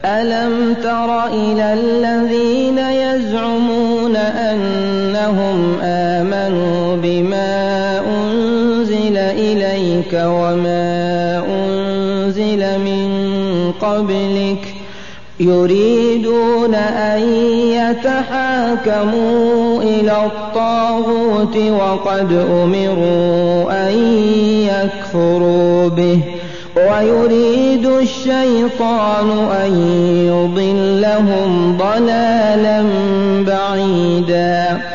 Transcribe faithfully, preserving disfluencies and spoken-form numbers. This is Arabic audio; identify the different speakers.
Speaker 1: أَلَمْ تَرَ إِلَى الَّذِينَ يَزْعُمُونَ أَنَّهُمْ آمَنُوا بِمَا أُنزِلَ إِلَيْكَ وَمَا أُنزِلَ مِن قَبْلِكَ يُرِيدُونَ أَن يَتَحَاكَمُوا إِلَى الطَّاغُوتِ وَقَدْ أُمِرُوا أَن يَكْفُرُوا بِهِ وَيُرِيدُ الشَّيْطَانُ أَن يُضِلَّهُمْ ضَلَالًا بَعِيدًا